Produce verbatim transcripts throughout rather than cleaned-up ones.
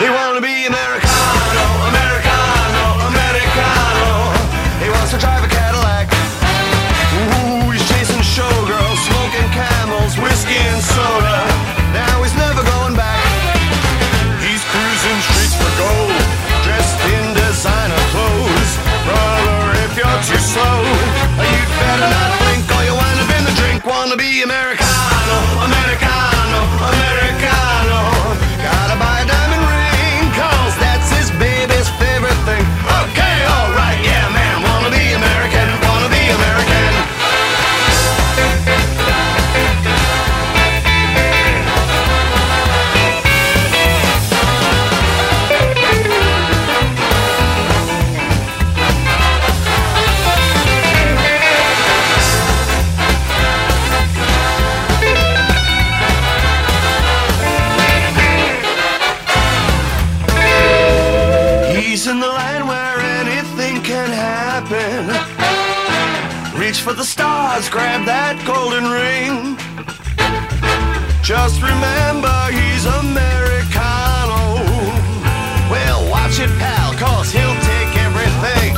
wanna be Americano, Americano, Americano. He wants to drive a Cadillac. Ooh, he's chasing showgirls, smoking Camels, whiskey and soda. Now he's never going back. He's cruising streets for gold, dressed in designer clothes. Brother, if you're too slow, you'd better not blink or you wind up in the drink. Wanna be Americano, Americano, Americano. Gotta buy a diamond ring, cause that's his baby's favorite thing. Okay, alright, yeah man, wanna be American, wanna be American. He's in the line where anything can happen. Reach for the stars, grab that golden ring. Just remember he's Americano. Well, watch it, pal, cause he'll take everything.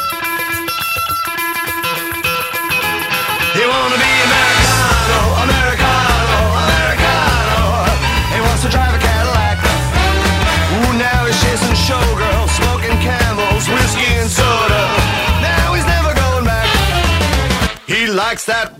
He wanna be Americano, Americano, Americano. He wants to drive a Cadillac. Ooh, now he's chasing showgirls, smoking Camels, whiskey and soda. Now he's never going back. He likes that